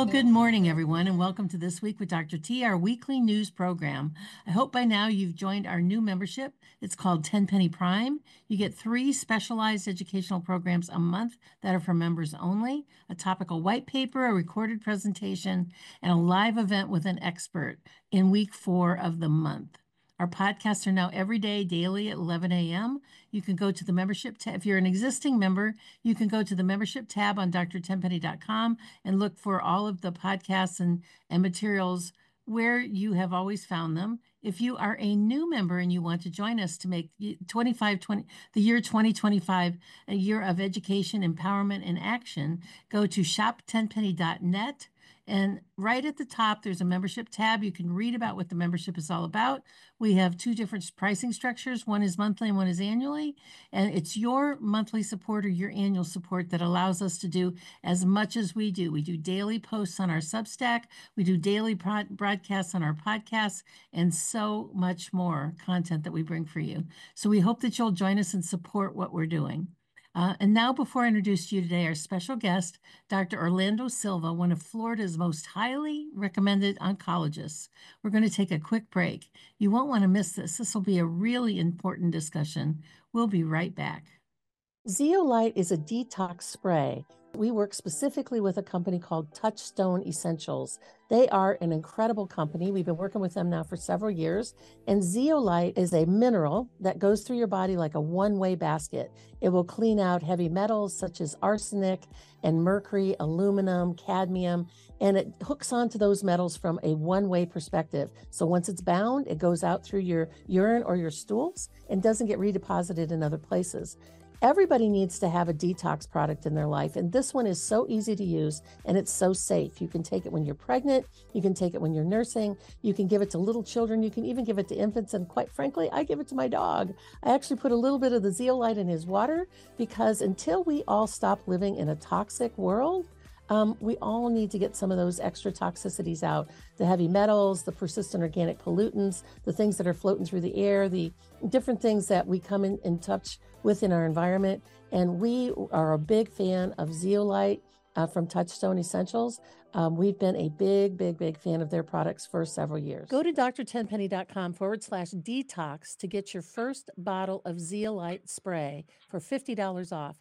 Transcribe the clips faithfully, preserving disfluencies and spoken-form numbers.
Well, good morning, everyone, and welcome to This Week with Doctor T, our weekly news program. I hope by now you've joined our new membership. It's called Tenpenny Prime. You get three specialized educational programs a month that are for members only, a topical white paper, a recorded presentation, and a live event with an expert in week four of the month. Our podcasts are now every day, daily at eleven a m You can go to the membership tab. If you're an existing member, you can go to the membership tab on D R tenpenny dot com and look for all of the podcasts and, and materials where you have always found them. If you are a new member and you want to join us to make twenty-five twenty the year twenty twenty-five a year of education, empowerment, and action, go to shop tenpenny dot net. And right at the top, there's a membership tab. You can read about what the membership is all about. We have two different pricing structures. One is monthly and one is annually. And it's your monthly support or your annual support that allows us to do as much as we do. We do daily posts on our Substack. We do daily broadcasts on our podcasts and so much more content that we bring for you. So we hope that you'll join us and support what we're doing. Uh, and now, before I introduce to you today, our special guest, Doctor Orlando Silva, one of Florida's most highly recommended oncologists. We're going to take a quick break. You won't want to miss this. This will be a really important discussion. We'll be right back. Zeolite is a detox spray. We work specifically with a company called Touchstone Essentials. They are an incredible company. We've been working with them now for several years. And zeolite is a mineral that goes through your body like a one-way basket. It will clean out heavy metals such as arsenic and mercury, aluminum, cadmium, and it hooks onto those metals from a one-way perspective. So once it's bound, it goes out through your urine or your stools and doesn't get redeposited in other places. Everybody needs to have a detox product in their life, and this one is so easy to use and it's so safe. You can take it when you're pregnant, you can take it when you're nursing, you can give it to little children, you can even give it to infants, and quite frankly, I give it to my dog. I actually put a little bit of the zeolite in his water because until we all stop living in a toxic world, Um, we all need to get some of those extra toxicities out, the heavy metals, the persistent organic pollutants, the things that are floating through the air, the different things that we come in, in touch with in our environment. And we are a big fan of zeolite uh, from Touchstone Essentials. Um, we've been a big, big, big fan of their products for several years. Go to drtenpenny.com forward slash detox to get your first bottle of zeolite spray for fifty dollars off.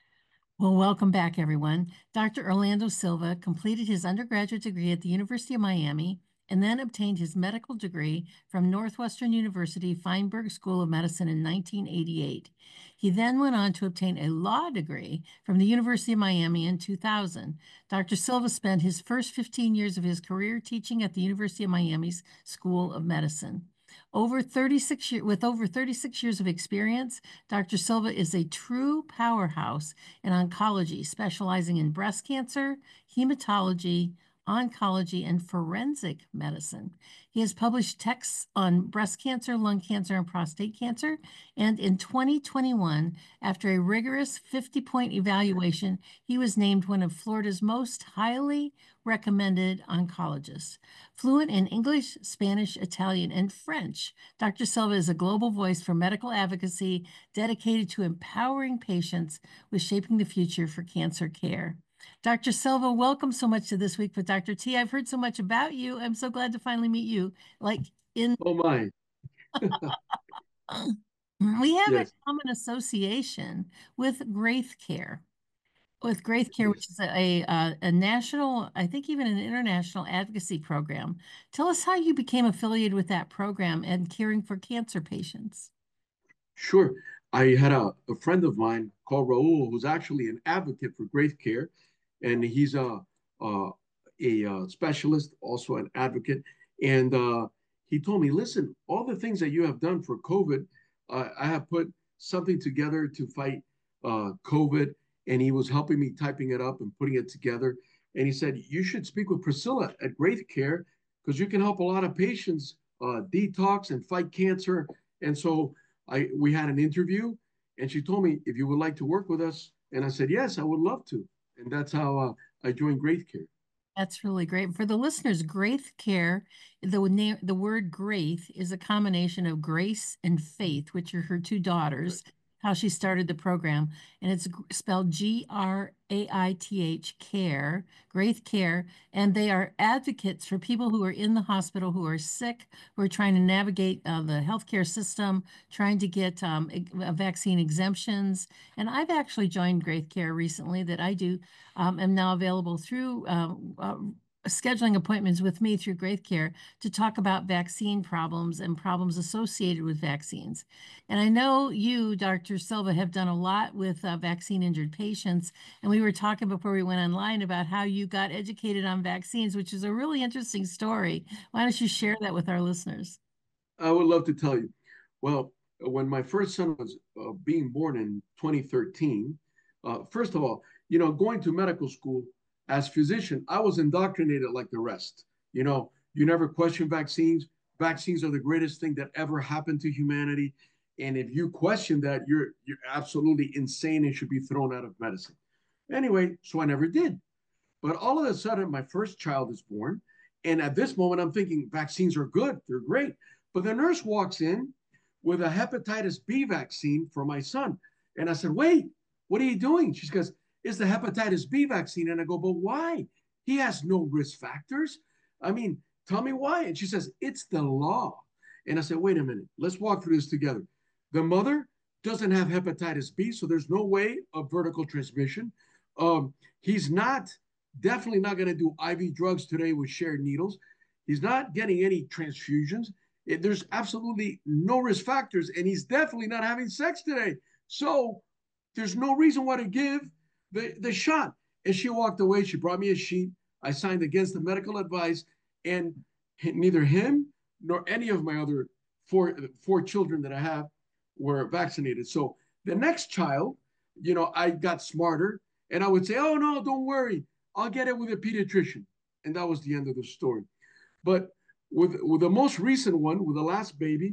Well, welcome back, everyone. Doctor Orlando Silva completed his undergraduate degree at the University of Miami and then obtained his medical degree from Northwestern University Feinberg School of Medicine in nineteen eighty-eight. He then went on to obtain a law degree from the University of Miami in two thousand. Doctor Silva spent his first fifteen years of his career teaching at the University of Miami's School of Medicine. Over thirty-six years, with over thirty-six years of experience, Doctor Silva is a true powerhouse in oncology, specializing in breast cancer, hematology, oncology, and forensic medicine. He has published texts on breast cancer, lung cancer, and prostate cancer. And in twenty twenty-one, after a rigorous fifty-point evaluation, he was named one of Florida's most highly recommended oncologists. Fluent in English, Spanish, Italian, and French, Doctor Silva is a global voice for medical advocacy dedicated to empowering patients with shaping the future for cancer care. Doctor Silva, welcome so much to This Week with Doctor T. I've heard so much about you. I'm so glad to finally meet you. Like in Oh my. We have Yes. a common association with Graith Care. With Graith Care, which Yes. is a, a a national, I think even an international advocacy program. Tell us how you became affiliated with that program and caring for cancer patients. Sure. I had a, a friend of mine called Raul, who's actually an advocate for Graith Care, and he's a a, a, uh specialist, also an advocate. And uh, he told me, listen, all the things that you have done for COVID, uh, I have put something together to fight uh, COVID, and he was helping me typing it up and putting it together. And he said, you should speak with Priscilla at Graith Care because you can help a lot of patients uh, detox and fight cancer. And so I we had an interview, and she told me if you would like to work with us, and I said yes, I would love to, and that's how uh, I joined Graith Care. That's really great. For the listeners, Graith Care, the name, the word Graith is a combination of grace and faith, which are her two Right. daughters. how she started the program. And it's spelled G R A I T H, CARE, Graith Care. And they are advocates for people who are in the hospital, who are sick, who are trying to navigate uh, the healthcare system, trying to get um, vaccine exemptions. And I've actually joined Graith Care recently that I do, um, am now available through um, uh, scheduling appointments with me through Graith Care to talk about vaccine problems and problems associated with vaccines. And I know you, Doctor Silva, have done a lot with uh, vaccine injured patients. And we were talking before we went online about how you got educated on vaccines, which is a really interesting story. Why don't you share that with our listeners? I would love to tell you. Well, when my first son was uh, being born in twenty thirteen, uh, first of all, you know, going to medical school as physician, I was indoctrinated like the rest. You know, you never question vaccines. Vaccines are the greatest thing that ever happened to humanity. And if you question that, you're you're absolutely insane and should be thrown out of medicine. Anyway, so I never did. But all of a sudden, my first child is born. And at this moment, I'm thinking vaccines are good, they're great. But the nurse walks in with a hepatitis B vaccine for my son. And I said, wait, what are you doing? She goes, it's the hepatitis B vaccine. And I go, but why? He has no risk factors. I mean, tell me why. And she says, it's the law. And I said, wait a minute, let's walk through this together. The mother doesn't have hepatitis B, so there's no way of vertical transmission. Um, he's not definitely not going to do I V drugs today with shared needles. He's not getting any transfusions. It, there's absolutely no risk factors, and he's definitely not having sex today. So there's no reason why to give the, the shot. And she walked away. She brought me a sheet. I signed against the medical advice, and neither him nor any of my other four, four children that I have were vaccinated. So the next child, you know, I got smarter, and I would say, oh, no, don't worry. I'll get it with a pediatrician. And that was the end of the story. But with, with the most recent one, with the last baby,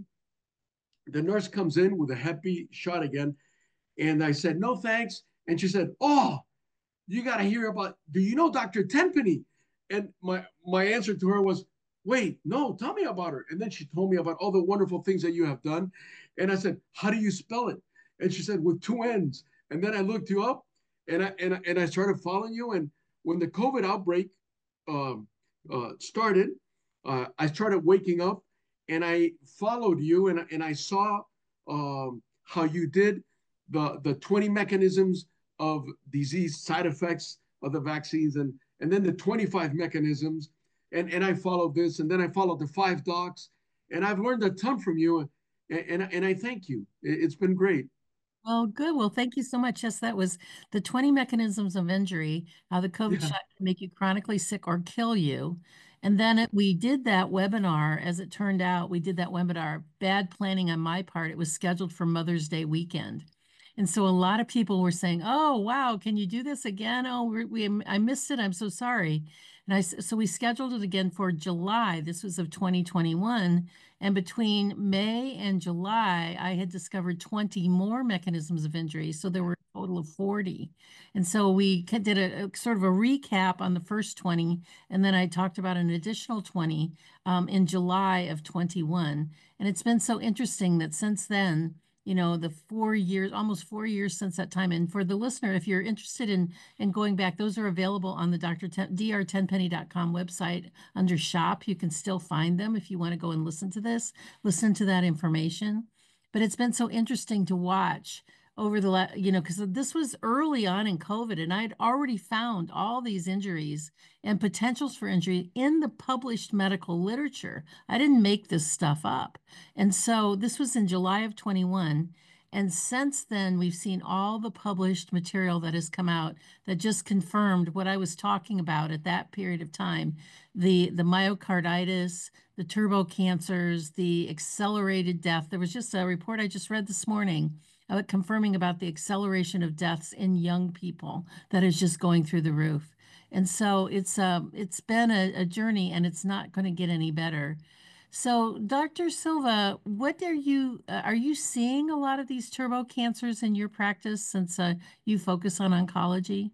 the nurse comes in with a Hep B shot again. And I said, no, thanks. And she said, oh, you got to hear about, do you know Doctor Tenpenny? And my, my answer to her was, wait, no, tell me about her. And then she told me about all the wonderful things that you have done. And I said, how do you spell it? And she said, with two N's. And then I looked you up and I, and, and I started following you. And when the COVID outbreak um, uh, started, uh, I started waking up and I followed you and, and I saw um, how you did the, the twenty mechanisms of disease side effects of the vaccines and, and then the twenty-five mechanisms. And, and I followed this and then I followed the five docs and I've learned a ton from you and, and, and I thank you. It's been great. Well, good. Well, thank you so much. Yes, that was the twenty mechanisms of injury, how the COVID Yeah. shot can make you chronically sick or kill you. And then it, we did that webinar. As it turned out, we did that webinar. Bad planning on my part. It was scheduled for Mother's Day weekend. And so a lot of people were saying, oh, wow, can you do this again? Oh, we, we I missed it. I'm so sorry. And I, so we scheduled it again for July. This was of twenty twenty-one. And between May and July, I had discovered twenty more mechanisms of injury. So there were a total of forty. And so we did a, a sort of a recap on the first twenty. And then I talked about an additional twenty um, in July of twenty-one. And it's been so interesting that since then, you know, the four years, almost four years since that time. And for the listener, if you're interested in in going back, those are available on the Doctor D R tenpenny dot com website under shop. You can still find them if you want to go and listen to this, listen to that information. But it's been so interesting to watch over the, la- you know, because this was early on in COVID, and I'd already found all these injuries and potentials for injury in the published medical literature. I didn't make this stuff up. And so this was in July of twenty-one. And since then, we've seen all the published material that has come out that just confirmed what I was talking about at that period of time. The, the myocarditis, the turbo cancers, the accelerated death. There was just a report I just read this morning uh, confirming about the acceleration of deaths in young people that is just going through the roof. And so it's um it's been a, a journey and it's not going to get any better. So, Doctor Silva, what are you uh, are you seeing a lot of these turbo cancers in your practice since uh, you focus on oncology?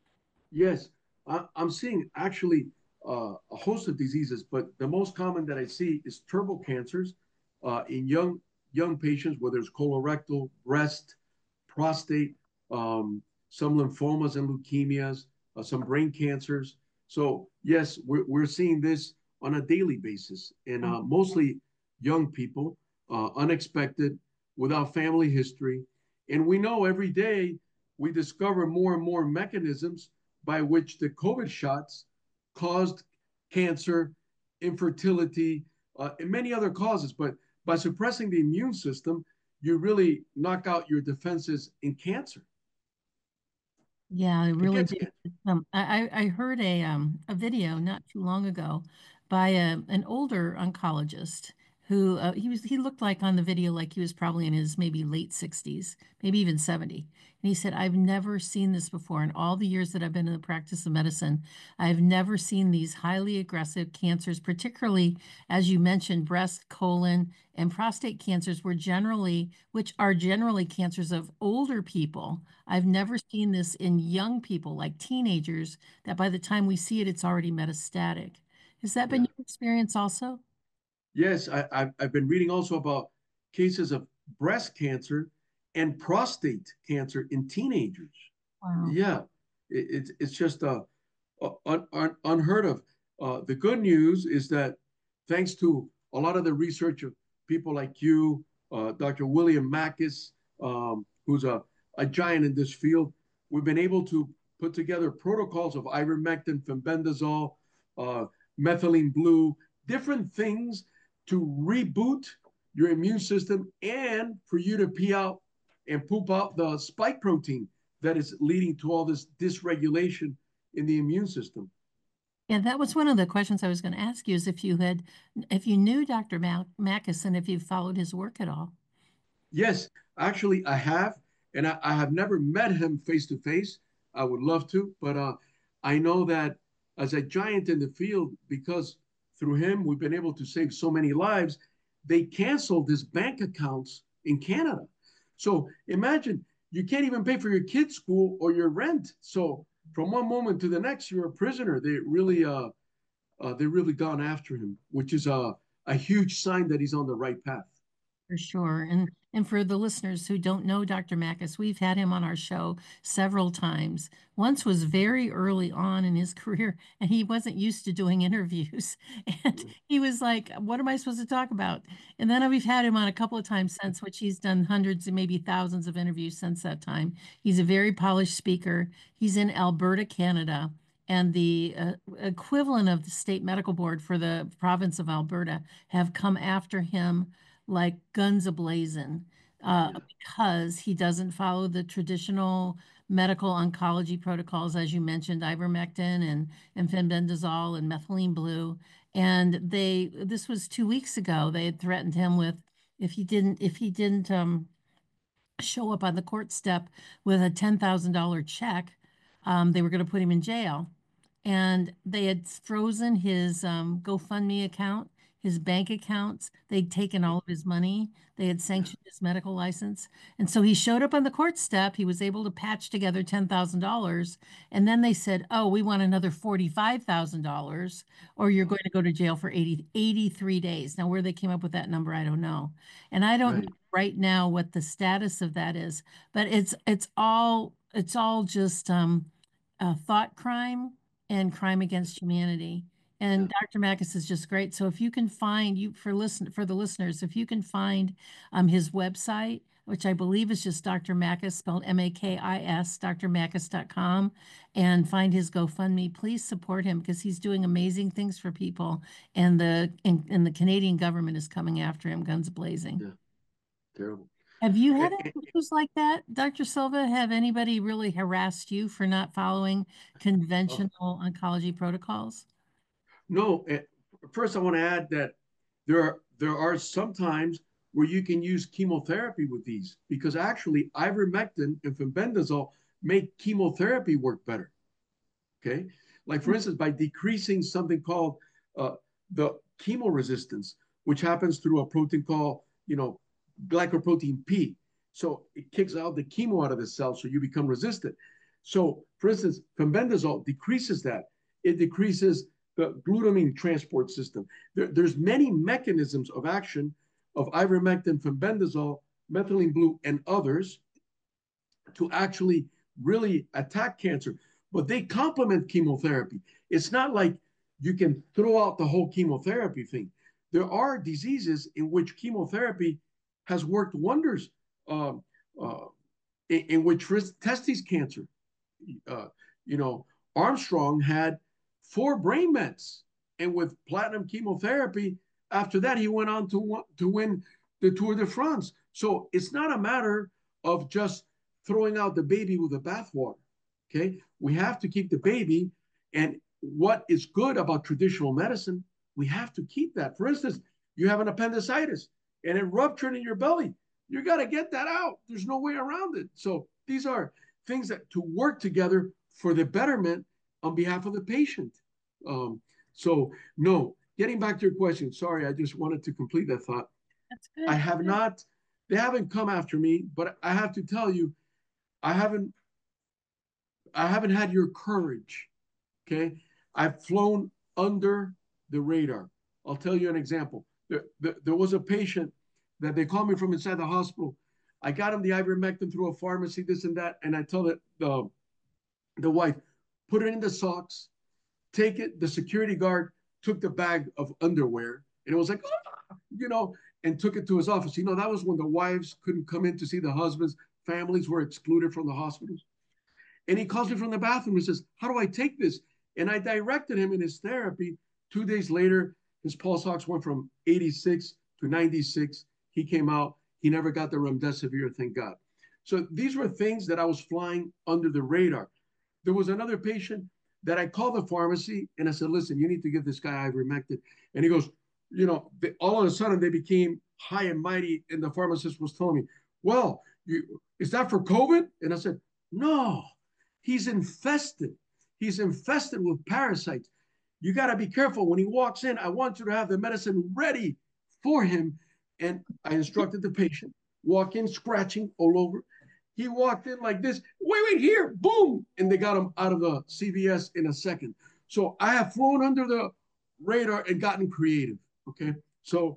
Yes, I, I'm seeing actually uh, a host of diseases, but the most common that I see is turbo cancers uh, in young young patients, whether it's colorectal, breast, prostate, um, some lymphomas and leukemias, uh, some brain cancers. So yes, we're, we're seeing this on a daily basis, and uh, mostly young people, uh, unexpected, without family history. And we know every day we discover more and more mechanisms by which the COVID shots caused cancer, infertility, uh, and many other causes. But by suppressing the immune system, you really knock out your defenses in cancer, Yeah, I really against do. cancer. Um, I, I I heard a um a video not too long ago by a, an older oncologist who uh, he was he looked like on the video like he was probably in his maybe late sixties, maybe even seventy. And he said, I've never seen this before in all the years that I've been in the practice of medicine. I've never seen these highly aggressive cancers, particularly as you mentioned, breast, colon, and prostate cancers were generally, which are generally cancers of older people. I've never seen this in young people, like teenagers, that by the time we see it, it's already metastatic. Has that been Yeah. your experience also? Yes, I, I've, I've been reading also about cases of breast cancer and prostate cancer in teenagers. Wow. Yeah, it, it's it's just uh, uh, un, un, unheard of. Uh, the good news is that thanks to a lot of the research of people like you, uh, Doctor William Makis, um, who's a, a giant in this field, we've been able to put together protocols of ivermectin, fenbendazole, uh, methylene blue, different things to reboot your immune system and for you to pee out and poop out the spike protein that is leading to all this dysregulation in the immune system. Yeah, that was one of the questions I was going to ask you is if you had, if you knew doctor Mal Makis and if you followed his work at all. Yes, actually, I have, and I, I have never met him face to face. I would love to, but uh, I know that as a giant in the field, because through him we've been able to save so many lives, they canceled his bank accounts in Canada. So imagine you can't even pay for your kids' school or your rent. So from one moment to the next, you're a prisoner. They really, uh, uh, they really gone after him, which is a a huge sign that he's on the right path. For sure. And and for the listeners who don't know doctor Makis, we've had him on our show several times. Once was very early on in his career, and he wasn't used to doing interviews. And he was like, what am I supposed to talk about? And then we've had him on a couple of times since, which he's done hundreds and maybe thousands of interviews since that time. He's a very polished speaker. He's in Alberta, Canada. And the uh, equivalent of the state medical board for the province of Alberta have come after him like guns ablazing, uh, Yeah. because he doesn't follow the traditional medical oncology protocols, as you mentioned, ivermectin and, and fenbendazole and methylene blue. And they, this was two weeks ago, they had threatened him with, if he didn't, if he didn't um, show up on the court step with a ten thousand dollar check, um, they were going to put him in jail. And they had frozen his um, GoFundMe account, his bank accounts. They'd taken all of his money. They had Yeah. sanctioned his medical license. And so he showed up on the court step. He was able to patch together ten thousand dollars. And then they said, oh, we want another forty-five thousand dollars, or you're going to go to jail for eighty, eighty-three days. Now, where they came up with that number, I don't know. And I don't know Right. right now what the status of that is, but it's it's all it's all just um, a thought crime and crime against humanity. Yeah. And doctor Makis is just great. So if you can find you for listen for the listeners, if you can find um, his website, which I believe is just doctor Makis, spelled M A K I S, d r makis dot com, and find his GoFundMe, please support him because he's doing amazing things for people. And the and, and the Canadian government is coming after him, guns blazing. Yeah. Terrible. Have you had And, any and, issues like that, doctor Silva? Have anybody really harassed you for not following uh, conventional oncology protocols? no, eh, first I want to add that there are there are some times where you can use chemotherapy with these because actually ivermectin and fenbendazole make chemotherapy work better. Okay, like for instance, by decreasing something called uh, the chemo resistance, which happens through a protein called you know glycoprotein P. So it kicks out the chemo out of the cell, so you become resistant. So, for instance, fenbendazole decreases that. It decreases the glutamine transport system. There, there's many mechanisms of action of ivermectin, fenbendazole, methylene blue, and others to actually really attack cancer, but they complement chemotherapy. It's not like you can throw out the whole chemotherapy thing. There are diseases in which chemotherapy has worked wonders, um, uh, in, in which testes cancer. Uh, you know, Armstrong had four brain mets, and with platinum chemotherapy, after that he went on to to win the Tour de France. So it's not a matter of just throwing out the baby with the bathwater. Okay, we have to keep the baby, and what is good about traditional medicine, we have to keep that. For instance, you have an appendicitis and it ruptured in your belly. You got to get that out. There's no way around it. So these are things that to work together for the betterment on behalf of the patient. Um, so no, getting back to your question, sorry, I just wanted to complete that thought. That's good. I have not, they haven't come after me, but I have to tell you, I haven't, I haven't had your courage. Okay. I've flown under the radar. I'll tell you an example. There, there, there was a patient that they called me from inside the hospital. I got him the ivermectin through a pharmacy, this and that. And I told it, the, the wife, put it in the socks, take it. The security guard took the bag of underwear and it was like, ah, you know, and took it to his office. You know, that was when the wives couldn't come in to see the husbands. Families were excluded from the hospitals. And he calls me from the bathroom and says, how do I take this? And I directed him in his therapy. Two days later, his pulse ox went from eighty-six to ninety-six. He came out. He never got the remdesivir, thank God. So these were things that I was flying under the radar. There was another patient that I called the pharmacy and I said, listen, you need to give this guy ivermectin. And he goes, you know, they, all of a sudden they became high and mighty. And the pharmacist was telling me, well, you, is that for COVID? And I said, no, he's infested. He's infested with parasites. You got to be careful. When he walks in, I want you to have the medicine ready for him. And I instructed the patient, walk in scratching all over. He walked in like this, wait, wait, here, boom. And they got him out of the C V S in a second. So I have flown under the radar and gotten creative, okay? So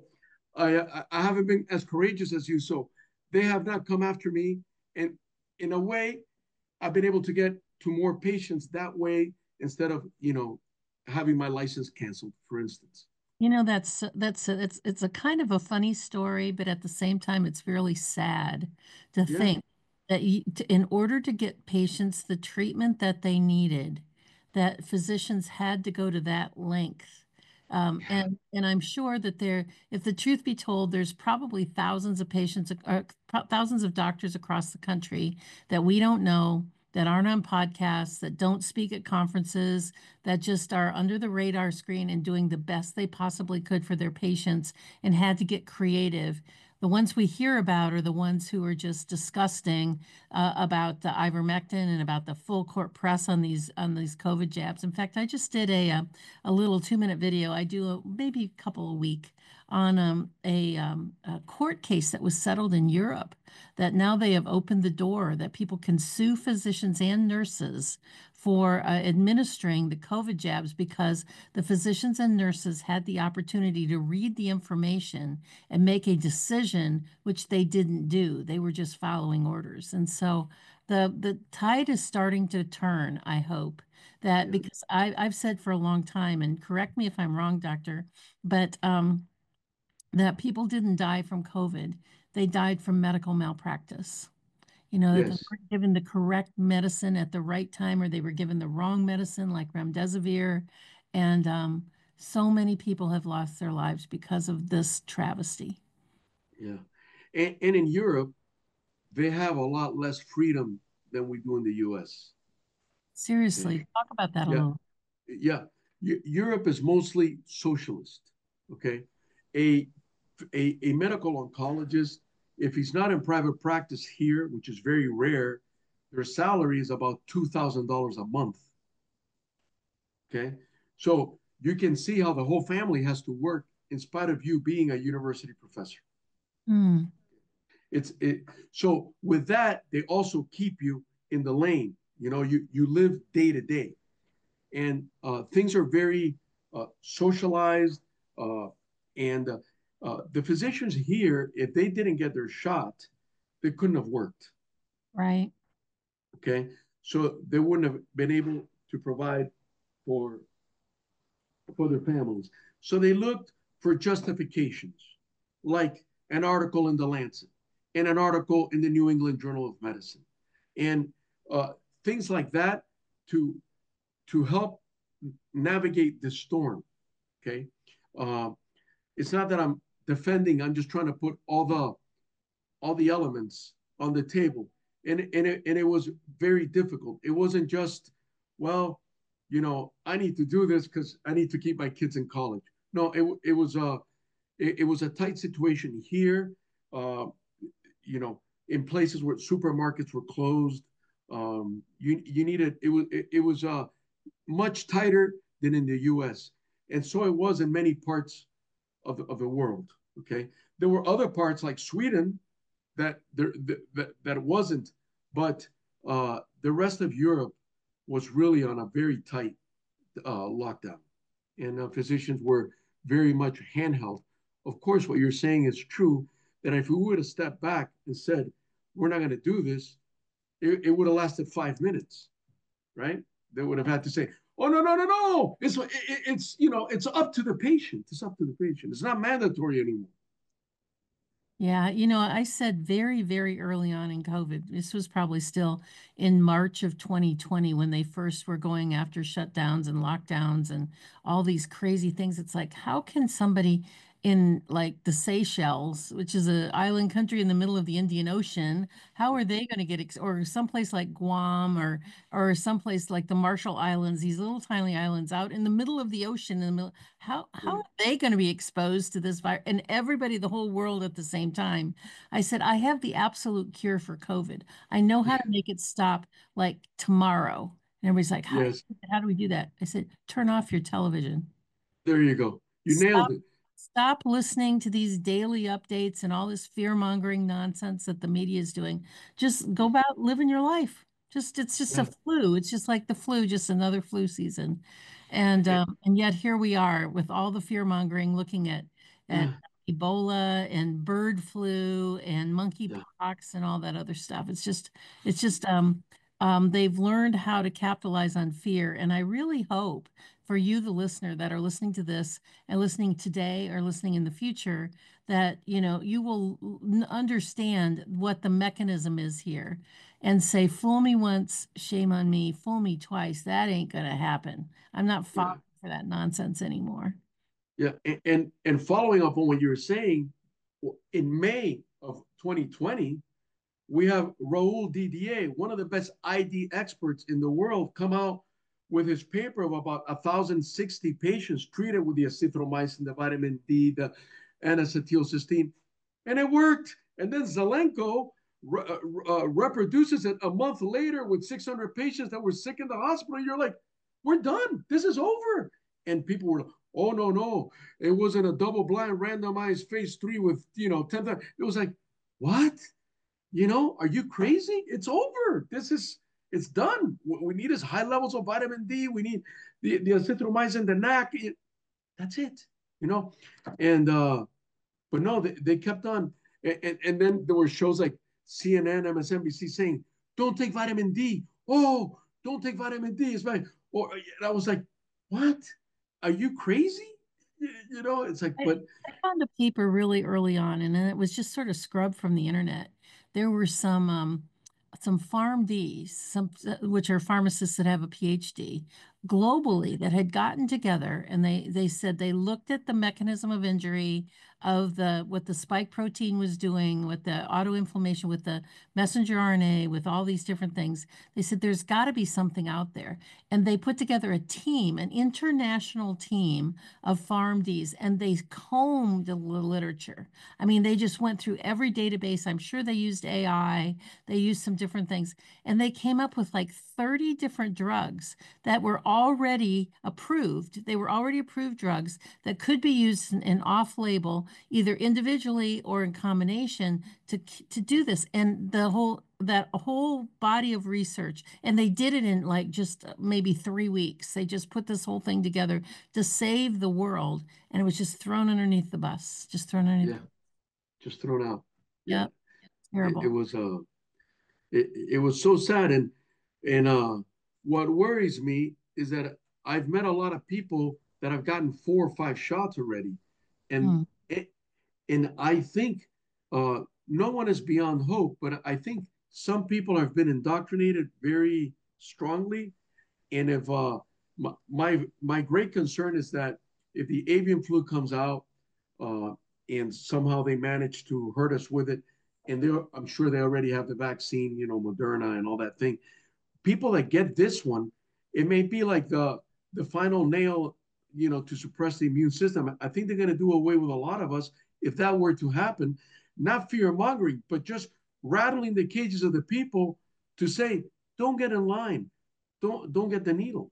I, I haven't been as courageous as you. So they have not come after me. And in a way, I've been able to get to more patients that way instead of, you know, having my license canceled, for instance. You know, that's that's a, it's it's a kind of a funny story, but at the same time, it's really sad to Yeah, think that you, to, in order to get patients the treatment that they needed, that physicians had to go to that length. Um, yeah, and and I'm sure that there, if the truth be told, there's probably thousands of patients, uh, thousands of doctors across the country that we don't know, that aren't on podcasts, that don't speak at conferences, that just are under the radar screen and doing the best they possibly could for their patients and had to get creative. The ones we hear about are the ones who are just disgusting uh, about the ivermectin and about the full court press on these on these COVID jabs. In fact, I just did a a, a little two minute video. I do a, maybe a couple a week on um, a, um, a court case that was settled in Europe, that now they have opened the door that people can sue physicians and nurses for uh, administering the COVID jabs because the physicians and nurses had the opportunity to read the information and make a decision, which they didn't do. They were just following orders. And so the the tide is starting to turn, I hope. That yeah, because I, I've said for a long time, and correct me if I'm wrong, doctor, but um, that people didn't die from COVID. They died from medical malpractice. You know, that they yes. weren't given the correct medicine at the right time, or they were given the wrong medicine, like remdesivir. And um, so many people have lost their lives because of this travesty. Yeah. And, and in Europe, they have a lot less freedom than we do in the U S. Okay. Seriously, talk about that a Yeah. little. Yeah. Eu- Europe is mostly socialist. Okay. A, a, a medical oncologist, if he's not in private practice here, which is very rare, their salary is about two thousand dollars a month. Okay. So you can see how the whole family has to work in spite of you being a university professor. Mm, It's it. So with that, they also keep you in the lane. You know, you you live day to day, and uh, things are very uh, socialized. Uh, and uh, uh, the physicians here, if they didn't get their shot, they couldn't have worked. right. Okay, so they wouldn't have been able to provide for for their families. So they looked for justifications, like an article in the Lancet and an article in the New England Journal of Medicine, and uh, things like that to to help navigate the storm. Okay, uh, it's not that I'm defending. I'm just trying to put all the all the elements on the table, and and it, and it was very difficult. It wasn't just, well, you know, I need to do this because I need to keep my kids in college. No, it it was a it, it was a tight situation here. Uh, you know, in places where supermarkets were closed, um, you you needed it was it, it was uh much tighter than in the U S, and so it was in many parts of the, of the world. Okay, there were other parts like Sweden that there that, that it wasn't, but uh, the rest of Europe was really on a very tight uh, lockdown, and uh, physicians were very much handheld. Of course, what you're saying is true. That if we would have stepped back and said, "We're not going to do this," it, it would have lasted five minutes, right? They would have had to say, "Oh no, no, no, no! It's it, it's you know it's up to the patient. It's up to the patient. It's not mandatory anymore." Yeah, you know, I said very, very early on in COVID, this was probably still in March of twenty twenty when they first were going after shutdowns and lockdowns and all these crazy things. It's like, how can somebody in like the Seychelles, which is an island country in the middle of the Indian Ocean, how are they going to get, ex or someplace like Guam or or someplace like the Marshall Islands, these little tiny islands out in the middle of the ocean in the middle, how how Right. are they going to be exposed to this virus and everybody, the whole world at the same time? I said, I have the absolute cure for COVID. I know how to make it stop like tomorrow. And everybody's like, how, Yes. how do we do that? I said, turn off your television. There you go. You nailed Stop it. stop listening to these daily updates and all this fear-mongering nonsense that the media is doing. Just go about living your life. Just it's just a Yeah. flu. It's just like the flu, just another flu season. And Eh, um, and yet here we are with all the fear-mongering looking at at yeah. Ebola and bird flu and Yeah. monkeypox and all that other stuff. It's just it's just um um, they've learned how to capitalize on fear. And I really hope for you, the listener, that are listening to this and listening today or listening in the future, that you know you will understand what the mechanism is here and say, fool me once, shame on me, fool me twice. That ain't gonna happen. I'm not falling Yeah. for that nonsense anymore. Yeah. And, and and following up on what you were saying, in May of twenty twenty, we have Raul Didier, one of the best I D experts in the world, come out with his paper of about one thousand sixty patients treated with the azithromycin, the vitamin D, the N-acetylcysteine, and it worked. And then Zelenko re- uh, uh, reproduces it a month later with six hundred patients that were sick in the hospital. You're like, we're done. This is over. And people were, oh, no, no. It wasn't a double blind randomized phase three with, you know, ten. It was like, what? You know, are you crazy? It's over. This is, it's done. What we need is high levels of vitamin D. We need the, the azithromycin, the N A C. That's it, you know? And, uh, but no, they, they kept on. And, and, and then there were shows like C N N, M S N B C saying, don't take vitamin D. Oh, don't take vitamin D. It's fine. Or and I was like, what? Are you crazy? You, you know, it's like, I, but I found a paper really early on, and then it was just sort of scrubbed from the internet. There were some um, some PharmDs, some which are pharmacists that have a PhD globally that had gotten together, and they they said they looked at the mechanism of injury of the what the spike protein was doing, with the autoinflammation, with the messenger R N A, with all these different things. They said there's got to be something out there, and they put together a team, an international team of PharmDs, and they combed the literature. I mean, they just went through every database. I'm sure they used A I, they used some different things, and they came up with like thirty different drugs that were already approved. They were already approved drugs that could be used in, in off-label, either individually or in combination to to do this. And the whole that whole body of research, and they did it in like just maybe three weeks. They just put this whole thing together to save the world, and it was just thrown underneath the bus, just thrown underneath. yeah, just thrown out. Yeah, Yeah, it, it terrible. was uh it, it was so sad. And And uh, what worries me is that I've met a lot of people that have gotten four or five shots already, and Hmm. it, and I think uh, no one is beyond hope, but I think some people have been indoctrinated very strongly. And if uh, my, my my great concern is that if the avian flu comes out uh, and somehow they manage to hurt us with it, and they I'm sure they already have the vaccine, you know, Moderna and all that thing. People that get this one, it may be like the the final nail, you know, to suppress the immune system. I think they're going to do away with a lot of us if that were to happen. Not fear mongering, but just rattling the cages of the people to say, don't get in line, don't don't get the needle.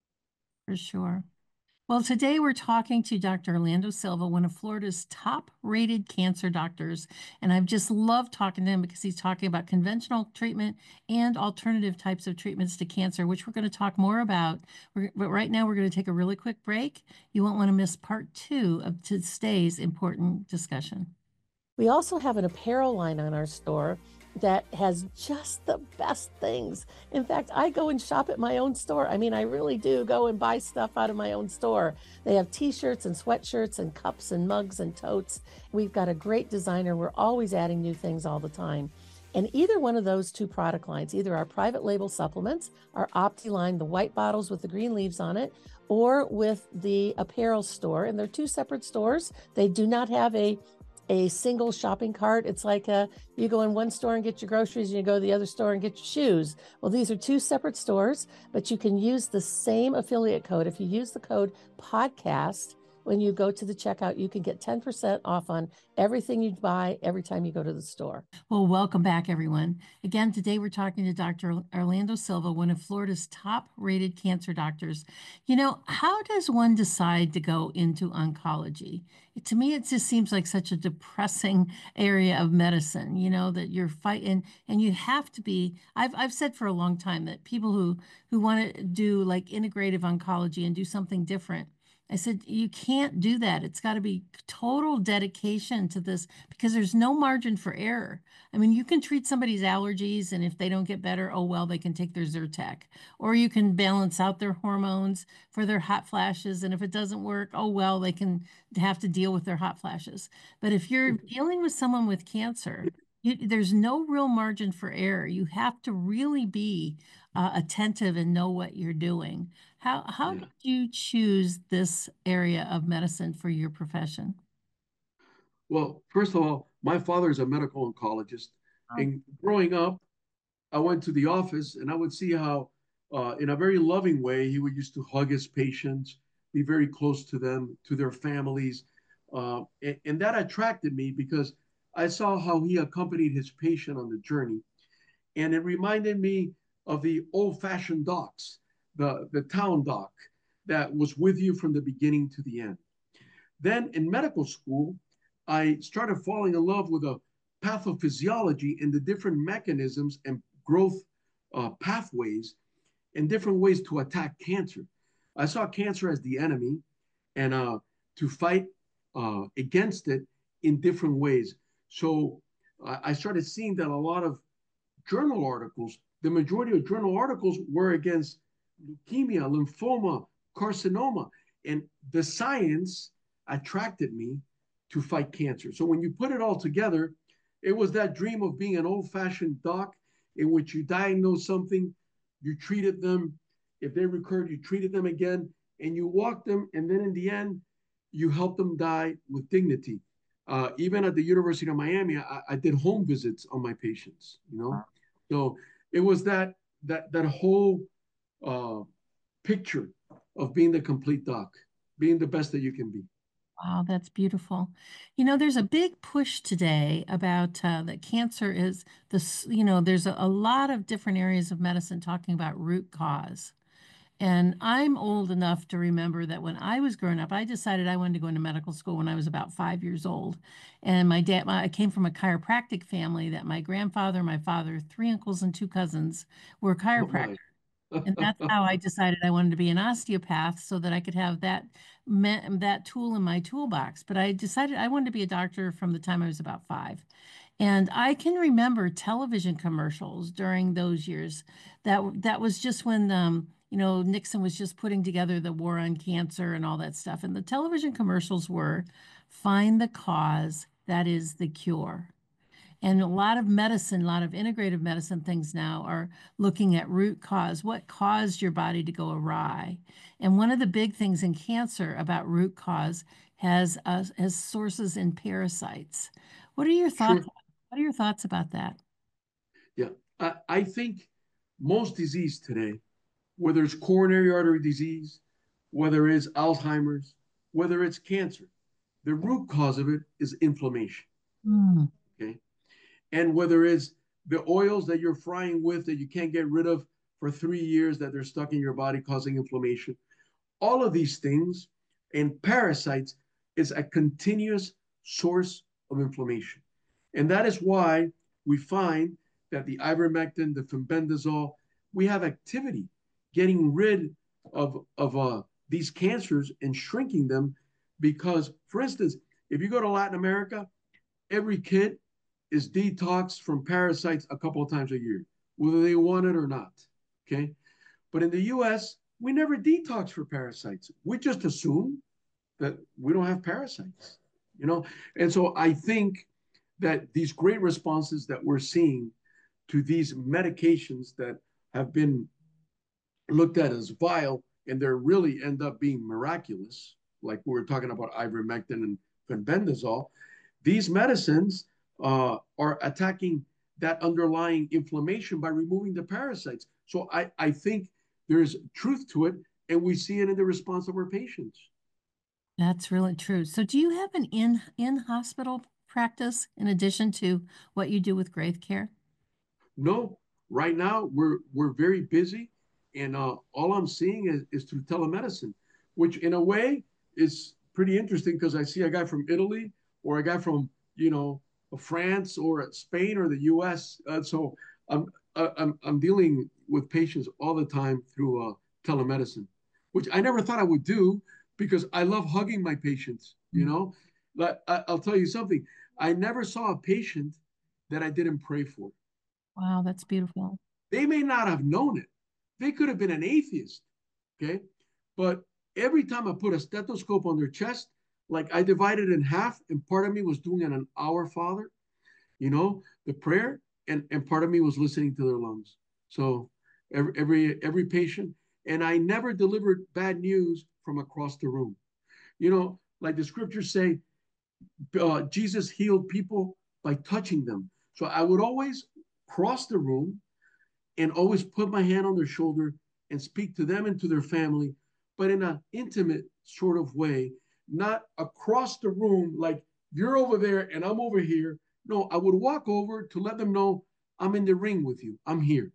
For sure. Well, today we're talking to Doctor Orlando Silva, one of Florida's top-rated cancer doctors, and I've just loved talking to him because he's talking about conventional treatment and alternative types of treatments to cancer, which we're going to talk more about. We're, but right now, we're going to take a really quick break. You won't want to miss part two of today's important discussion. We also have an apparel line on our store that has just the best things. In fact, I go and shop at my own store. I mean, I really do go and buy stuff out of my own store. They have t-shirts and sweatshirts and cups and mugs and totes. We've got a great designer. We're always adding new things all the time. And either one of those two product lines, either our private label supplements, our Opti line, the white bottles with the green leaves on it, or with the apparel store, and they're two separate stores. They do not have a a single shopping cart. It's like a, you go in one store and get your groceries and you go to the other store and get your shoes. Well, these are two separate stores, but you can use the same affiliate code. If you use the code podcast, when you go to the checkout, you can get ten percent off on everything you buy every time you go to the store. Well, welcome back, everyone. Again, today we're talking to Doctor Orlando Silva, one of Florida's top-rated cancer doctors. You know, how does one decide to go into oncology? To me, it just seems like such a depressing area of medicine, you know, that you're fighting and you have to be. I've, I've said for a long time that people who, who want to do like integrative oncology and do something different, I said, you can't do that. It's got to be total dedication to this because there's no margin for error. I mean, you can treat somebody's allergies, and if they don't get better, oh, well, they can take their Zyrtec. Or you can balance out their hormones for their hot flashes. And if it doesn't work, oh, well, they can have to deal with their hot flashes. But if you're dealing with someone with cancer, you, there's no real margin for error. You have to really be uh, attentive and know what you're doing. How how Yeah. did you choose this area of medicine for your profession? Well, first of all, my father is a medical oncologist, Oh. and growing up, I went to the office and I would see how, uh, in a very loving way, he would used to hug his patients, be very close to them, to their families. Uh, and, and that attracted me because I saw how he accompanied his patient on the journey. And it reminded me of the old fashioned docs, the, the town doc that was with you from the beginning to the end. Then in medical school, I started falling in love with a pathophysiology and the different mechanisms and growth uh, pathways and different ways to attack cancer. I saw cancer as the enemy and uh, to fight uh, against it in different ways. So uh, I started seeing that a lot of journal articles, the majority of journal articles were against leukemia, lymphoma, carcinoma. And the science attracted me to fight cancer. So when you put it all together, it was that dream of being an old fashioned doc in which you diagnose something, you treated them. If they recurred, you treated them again, and you walked them. And then in the end, you helped them die with dignity. Uh, even at the University of Miami, I, I did home visits on my patients, you know? So it was that that that whole uh, picture of being the complete doc, being the best that you can be. Wow, that's beautiful. You know, there's a big push today about uh, that cancer is this, you know, there's a, a lot of different areas of medicine talking about root cause. And I'm old enough to remember that when I was growing up, I decided I wanted to go into medical school when I was about five years old. And my dad, my, I came from a chiropractic family that my grandfather, my father, three uncles, and two cousins were Oh chiropractors. my. And that's how I decided I wanted to be an osteopath so that I could have that me- that tool in my toolbox. But I decided I wanted to be a doctor from the time I was about five. And I can remember television commercials during those years. That that was just when um, you know, Nixon was just putting together the war on cancer and all that stuff. And the television commercials were find the cause that is the cure. And a lot of medicine, a lot of integrative medicine things now are looking at root cause. What caused your body to go awry? And one of the big things in cancer about root cause has uh, has sources in parasites. What are your thoughts? Sure. What are your thoughts about that? Yeah. I, I think most disease today, whether it's coronary artery disease, whether it's Alzheimer's, whether it's cancer, the root cause of it is inflammation. Mm. Okay. And whether it's the oils that you're frying with that you can't get rid of for three years that they're stuck in your body causing inflammation, all of these things and parasites is a continuous source of inflammation. And that is why we find that the ivermectin, the fenbendazole, we have activity getting rid of, of uh, these cancers and shrinking them because, for instance, if you go to Latin America, every kid is detoxed from parasites a couple of times a year, whether they want it or not. Okay. But in the U S, we never detox for parasites. We just assume that we don't have parasites, you know? And so I think that these great responses that we're seeing to these medications that have been looked at as vile and they really end up being miraculous, like we were talking about ivermectin and fenbendazole, these medicines uh, are attacking that underlying inflammation by removing the parasites. So I, I think there's truth to it, and we see it in the response of our patients. That's really true. So do you have an in in hospital practice in addition to what you do with Graith Care? No, right now we're we're very busy, and uh, all I'm seeing is, is through telemedicine, which in a way is pretty interesting because I see a guy from Italy or a guy from you know France or Spain or the U S. Uh, so I'm I'm I'm dealing with patients all the time through uh, telemedicine, which I never thought I would do because I love hugging my patients. You Mm. know, but I, I'll tell you something. I never saw a patient that I didn't pray for. Wow, that's beautiful. They may not have known it. They could have been an atheist, okay? But every time I put a stethoscope on their chest, like I divided in half, and part of me was doing an Our Father, you know, the prayer, and, and part of me was listening to their lungs. So every every every patient, and I never delivered bad news from across the room. You know, like the scriptures say, uh, Jesus healed people by touching them. So I would always cross the room and always put my hand on their shoulder and speak to them and to their family, but in an intimate sort of way, not across the room like you're over there and I'm over here. No, I would walk over to let them know I'm in the ring with you. I'm here.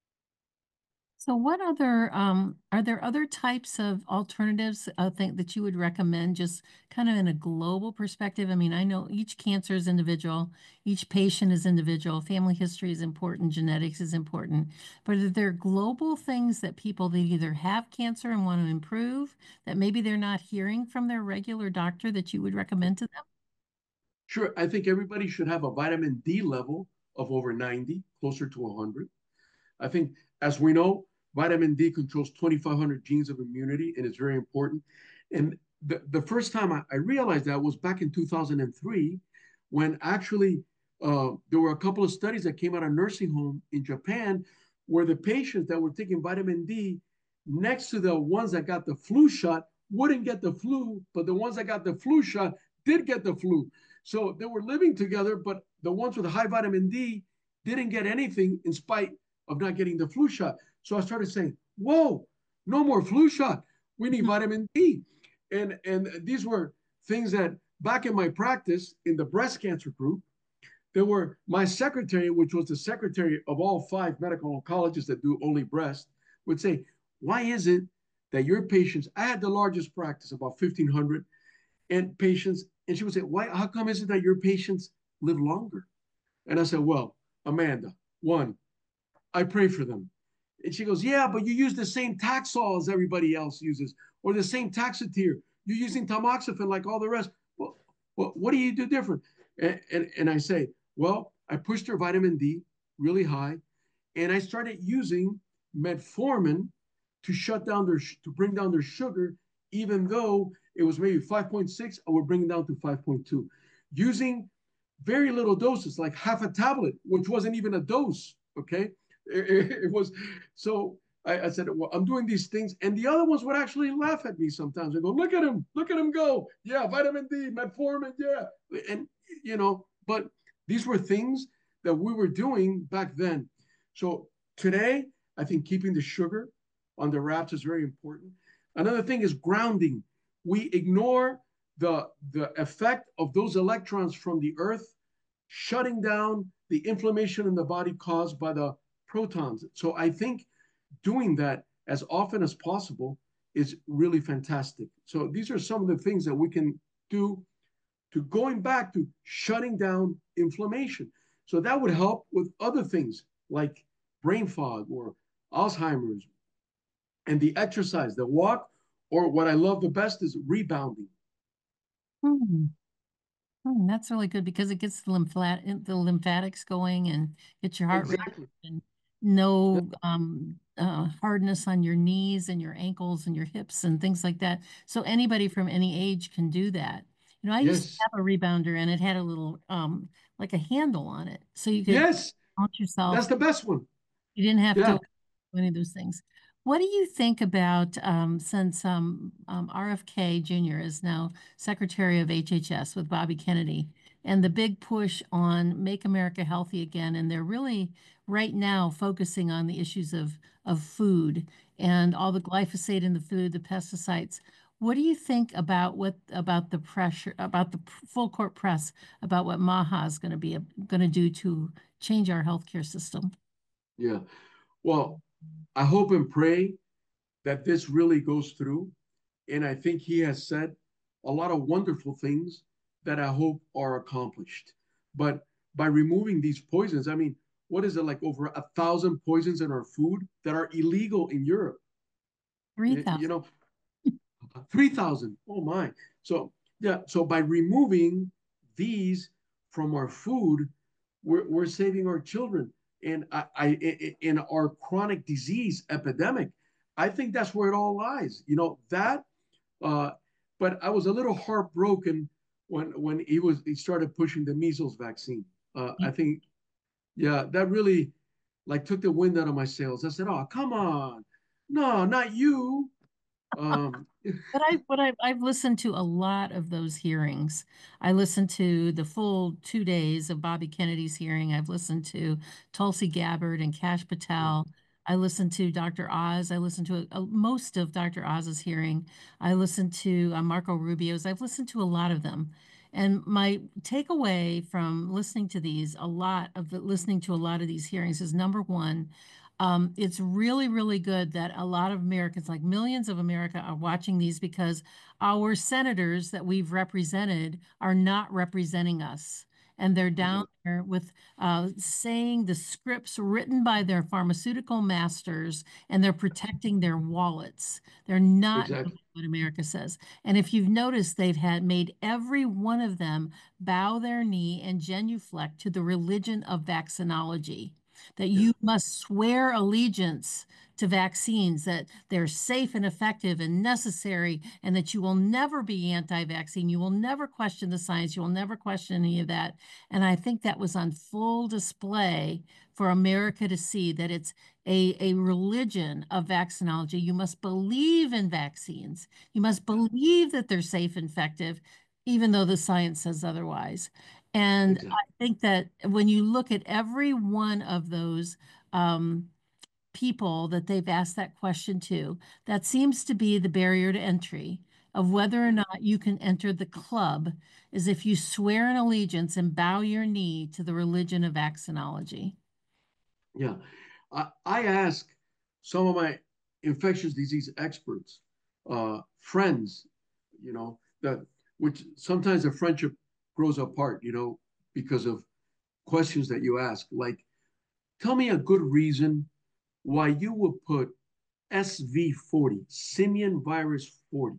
So what other um are there other types of alternatives I think that you would recommend just kind of in a global perspective? I mean, I know each cancer is individual, each patient is individual, family history is important, genetics is important, but are there global things that people that either have cancer and want to improve that maybe they're not hearing from their regular doctor that you would recommend to them? Sure, I think everybody should have a vitamin D level of over ninety, closer to one hundred. I think, as we know, vitamin D controls twenty-five hundred genes of immunity, and it's very important. And the, the first time I, I realized that was back in two thousand three, when actually uh, there were a couple of studies that came out of nursing home in Japan where the patients that were taking vitamin D next to the ones that got the flu shot wouldn't get the flu, but the ones that got the flu shot did get the flu. So they were living together, but the ones with high vitamin D didn't get anything in spite of not getting the flu shot. So I started saying, whoa, no more flu shot. We need vitamin D. And, and these were things that back in my practice in the breast cancer group, there were my secretary, which was the secretary of all five medical oncologists that do only breast, would say, why is it that your patients, I had the largest practice, about fifteen hundred, and patients, and she would say, why, how come is it that your patients live longer? And I said, well, Amanda, one, I pray for them. And she goes, yeah, but you use the same Taxol as everybody else uses, or the same Taxotere. You're using tamoxifen like all the rest. Well, well what do you do different? And, and, and I say, well, I pushed her vitamin D really high, and I started using metformin to shut down their, to bring down their sugar, even though it was maybe five point six, I would bring it down to five point two. Using very little doses, like half a tablet, which wasn't even a dose, okay? It, it was, so I, I said, well, I'm doing these things. And the other ones would actually laugh at me sometimes and go, look at him, look at him go. Yeah, vitamin D, metformin, yeah. And, you know, but these were things that we were doing back then. So today, I think keeping the sugar on the wraps is very important. Another thing is grounding. We ignore the, the effect of those electrons from the earth shutting down the inflammation in the body caused by the protons. So I think doing that as often as possible is really fantastic. So these are some of the things that we can do to going back to shutting down inflammation. So that would help with other things like brain fog or Alzheimer's, and the exercise, the walk, or what I love the best is rebounding. Hmm. Hmm, that's really good because it gets the lymphat the lymphatics going and gets your heart rate Exactly. and Yeah. no um, uh, hardness on your knees and your ankles and your hips and things like that. So anybody from any age can do that. You know, I used to Yes. have a rebounder and it had a little um, like a handle on it, so you could Yes. mount yourself. That's the best one. You didn't have to Yeah. do any of those things. What do you think about um, since um, um, R F K Junior is now Secretary of H H S with Bobby Kennedy and the big push on Make America Healthy Again? And they're really right now focusing on the issues of, of food and all the glyphosate in the food, the pesticides. What do you think about what about the pressure about the full court press about what MAHA is going to be going to do to change our healthcare system? Yeah. Well, I hope and pray that this really goes through. And I think he has said a lot of wonderful things that I hope are accomplished. But by removing these poisons, I mean, what is it, like over a thousand poisons in our food that are illegal in Europe? You three thousand. know, three thousand. Oh my. So, yeah. So by removing these from our food, we're, we're saving our children. And I, I, in our chronic disease epidemic, I think that's where it all lies. You know, that, uh, but I was a little heartbroken when, when he was, he started pushing the measles vaccine. Uh, I think, yeah, that really like took the wind out of my sails. I said, oh, come on. No, not you. Um, But I, but I, I've listened to a lot of those hearings. I listened to the full two days of Bobby Kennedy's hearing. I've listened to Tulsi Gabbard and Kash yeah, Patel. I listened to Doctor Oz. I listened to a, a- most of Doctor Oz's hearing. I listened to uh, Marco Rubio's. I've listened to a lot of them. And my takeaway from listening to these, a lot of the, listening to a lot of these hearings is number one, um, it's really, really good that a lot of Americans, like millions of America, are watching these because our senators that we've represented are not representing us. And they're down exactly, there with uh, saying the scripts written by their pharmaceutical masters, and they're protecting their wallets. They're not exactly. doing what America says. And if you've noticed, they've had made every one of them bow their knee and genuflect to the religion of vaccinology, that Yeah, you must swear allegiance to vaccines, that they're safe and effective and necessary, and that you will never be anti-vaccine. You will never question the science. You will never question any of that. And I think that was on full display for America to see that it's a, a religion of vaccinology. You must believe in vaccines. You must yeah, believe that they're safe and effective, even though the science says otherwise. And exactly. I think that when you look at every one of those um, people that they've asked that question to, that seems to be the barrier to entry of whether or Yeah, not you can enter the club, is if you swear an allegiance and bow your knee to the religion of vaccinology. yeah. I, I ask some of my infectious disease experts, uh, friends, you know, that which sometimes a friendship grows apart, you know, because of questions that you ask. Like, tell me a good reason why you would put S V forty, simian virus forty,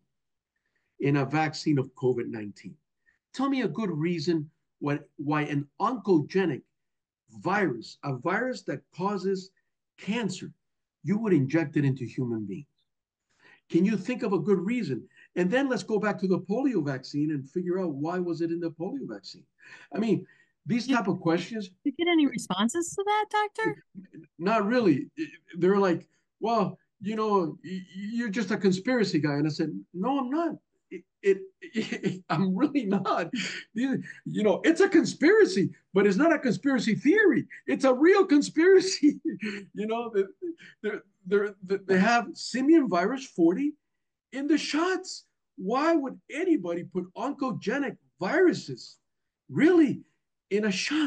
in a vaccine of COVID nineteen. Tell me a good reason what, why an oncogenic virus, a virus that causes cancer, you would inject it into human beings. Can you think of a good reason? And then let's go back to the polio vaccine and figure out why was it in the polio vaccine. I mean, these Did type of questions, you get any responses to that, doctor? not really. They're like, well, you know, you're just a conspiracy guy. And I said, no, I'm not. It, it, it I'm really not. You know, it's a conspiracy, but it's not a conspiracy theory. It's a real conspiracy. You know, they're, they're, they're, they have simian virus forty in the shots. Why would anybody put oncogenic viruses really in a shot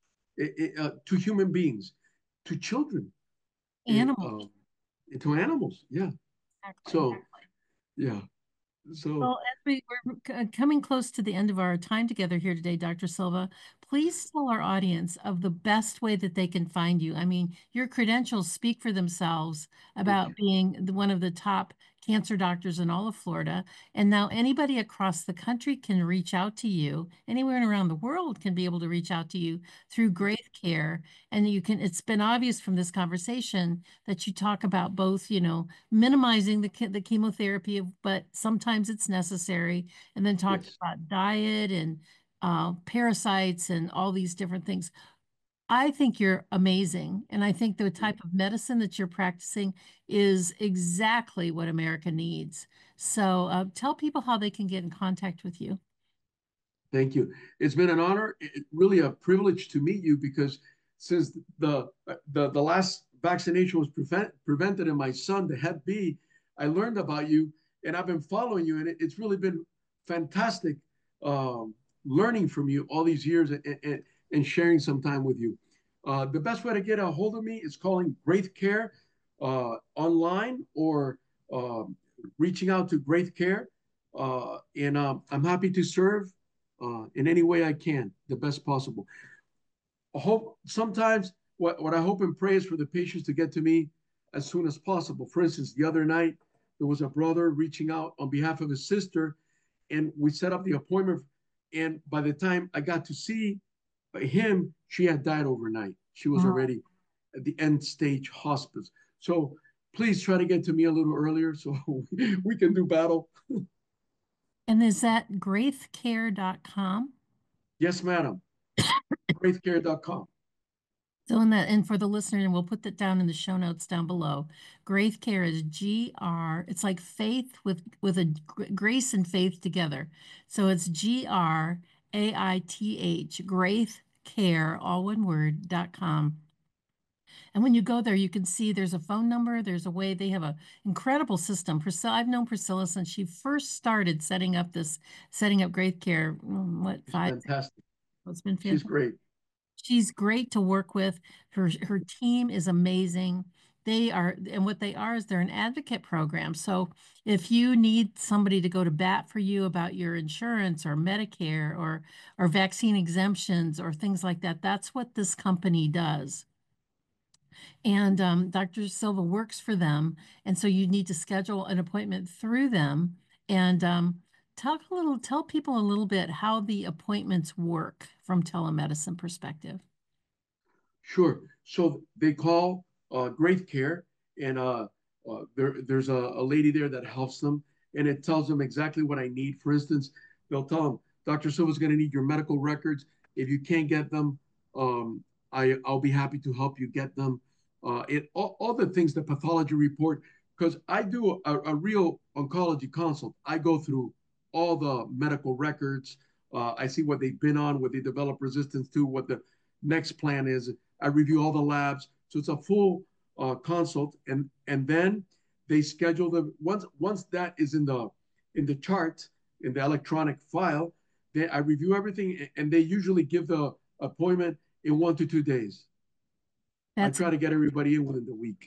uh, to human beings, to children, Animals. uh, to animals? Yeah. Exactly. So, yeah. So, Well, as we, we're coming close to the end of our time together here today, Doctor Silva, please tell our audience of the best way that they can find you. I mean, your credentials speak for themselves about being the, one of the top cancer doctors in all of Florida. And now anybody across the country can reach out to you. Anywhere around the world can be able to reach out to you through Graith Care. And you can, it's been obvious from this conversation that you talk about both, you know, minimizing the, the chemotherapy, but sometimes it's necessary. And then talked yes. about diet and uh, parasites and all these different things. I think you're amazing. And I think the type of medicine that you're practicing is exactly what America needs. So uh, tell people how they can get in contact with you. Thank you. It's been an honor, it, really a privilege to meet you because since the the, the last vaccination was prevent, prevented in my son, the Hep B, I learned about you and I've been following you, and it, it's really been fantastic um, learning from you all these years and, and, and sharing some time with you. Uh, the best way to get a hold of me is calling Graith Care uh, online or uh, reaching out to Graith Care. Uh, and um, I'm happy to serve uh, in any way I can, the best possible. I hope sometimes what, what I hope and pray is for the patients to get to me as soon as possible. For instance, the other night, there was a brother reaching out on behalf of his sister, and we set up the appointment. And by the time I got to see him, she had died overnight. She was Oh. already at the end stage hospice. So please try to get to me a little earlier so we can do battle. And is that graith care dot com? Yes, madam. graith care dot com. So in that, and for the listener, and we'll put that down in the show notes down below. Graith Care is G R. It's like faith with with a grace and faith together. So it's G R A I T H, Graith Care, all one word, dot com. And when you go there, you can see there's a phone number. There's a way they have an incredible system. Priscilla, I've known Priscilla since she first started setting up this, setting up Graith Care. mm, What, She's five? fantastic. It's been She's fantastic. great. She's great to work with. Her her team is amazing. They are, and what they are is they're an advocate program. So if you need somebody to go to bat for you about your insurance or Medicare or or vaccine exemptions or things like that, that's what this company does. And um, Doctor Silva works for them, and so you need to schedule an appointment through them. And um, talk a little, tell people a little bit how the appointments work from telemedicine perspective. Sure. So they call uh, Graith Care, and uh, uh, there, there's a, a lady there that helps them, and it tells them exactly what I need. For instance, they'll tell them, Doctor Silva's going to need your medical records. If you can't get them, um, I, I'll be happy to help you get them. Uh, it all, all the things, the pathology report, because I do a, a real oncology consult. I go through all the medical records. Uh, I see what they've been on, what they develop resistance to, what the next plan is. I review all the labs. So it's a full uh, consult, and and then they schedule the once once that is in the in the chart in the electronic file. Then I review everything, and they usually give the appointment in one to two days. I That's try to get everybody in within the week.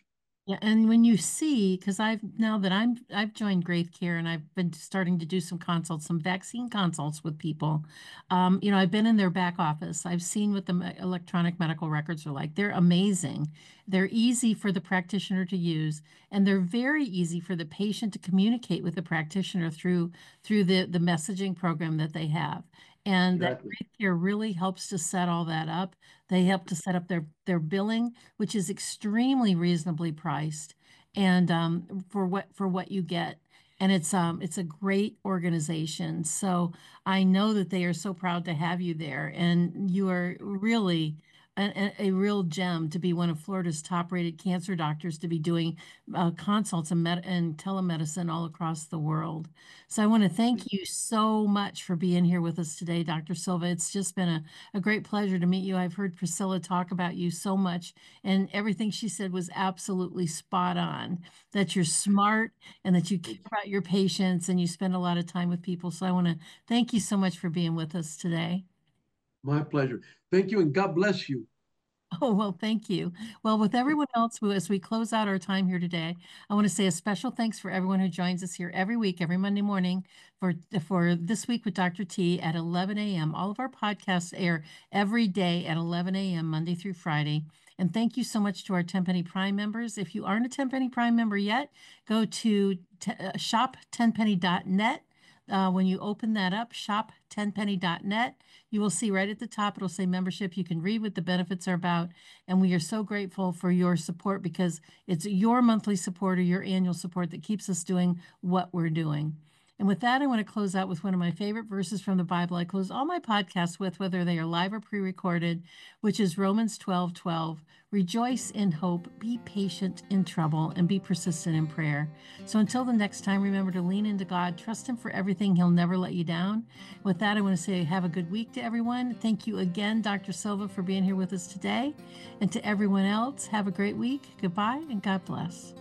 Yeah, and when you see, because I've now that I'm I've joined Graith Care and I've been starting to do some consults, some vaccine consults with people. Um, you know, I've been in their back office. I've seen what the me- electronic medical records are like. They're amazing. They're easy for the practitioner to use, and they're very easy for the patient to communicate with the practitioner through through the the messaging program that they have. And that Exactly. Graith Care really helps to set all that up. They help to set up their their billing, which is extremely reasonably priced and um, for what for what you get. And it's um it's a great organization. So I know that they are so proud to have you there, and you are really a, a, a real gem to be one of Florida's top-rated cancer doctors to be doing uh, consults and, med and telemedicine all across the world. So I want to thank you so much for being here with us today, Doctor Silva. It's just been a a great pleasure to meet you. I've heard Priscilla talk about you so much, and everything she said was absolutely spot on. That you're smart and that you care about your patients and you spend a lot of time with people. So I want to thank you so much for being with us today. My pleasure. Thank you, and God bless you. Oh, well, thank you. Well, with everyone else, who, as we close out our time here today, I want to say a special thanks for everyone who joins us here every week, every Monday morning for, for This Week with Doctor T at eleven a m. All of our podcasts air every day at eleven a m, Monday through Friday. And thank you so much to our Tenpenny Prime members. If you aren't a Tenpenny Prime member yet, go to uh, shop ten penny dot net. Uh, when you open that up, shop ten penny dot net. You will see right at the top, it'll say membership. You can read what the benefits are about. And we are so grateful for your support because it's your monthly support or your annual support that keeps us doing what we're doing. And with that, I want to close out with one of my favorite verses from the Bible. I close all my podcasts with, whether they are live or pre recorded, which is Romans twelve twelve. Rejoice in hope, be patient in trouble, and be persistent in prayer. So until the next time, remember to lean into God, trust Him for everything. He'll never let you down. With that, I want to say have a good week to everyone. Thank you again, Doctor Silva, for being here with us today. And to everyone else, have a great week. Goodbye and God bless.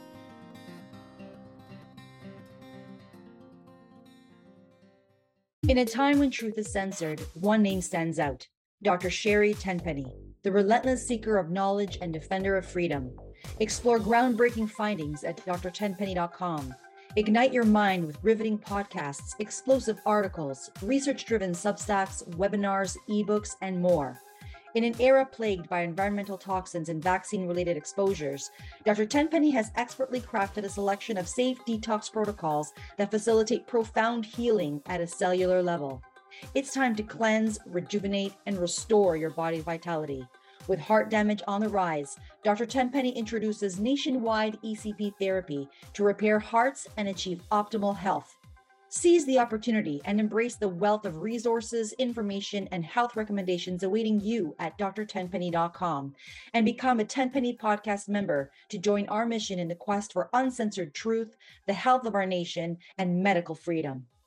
In a time when truth is censored, one name stands out: Doctor Sherry Tenpenny, the relentless seeker of knowledge and defender of freedom. Explore groundbreaking findings at d r tenpenny dot com. Ignite your mind with riveting podcasts, explosive articles, research-driven Substacks, webinars, ebooks, and more. In an era plagued by environmental toxins and vaccine-related exposures, Doctor Tenpenny has expertly crafted a selection of safe detox protocols that facilitate profound healing at a cellular level. It's time to cleanse, rejuvenate, and restore your body's vitality. With heart damage on the rise, Doctor Tenpenny introduces nationwide E C P therapy to repair hearts and achieve optimal health. Seize the opportunity and embrace the wealth of resources, information, and health recommendations awaiting you at d r tenpenny dot com and become a Tenpenny Podcast member to join our mission in the quest for uncensored truth, the health of our nation, and medical freedom.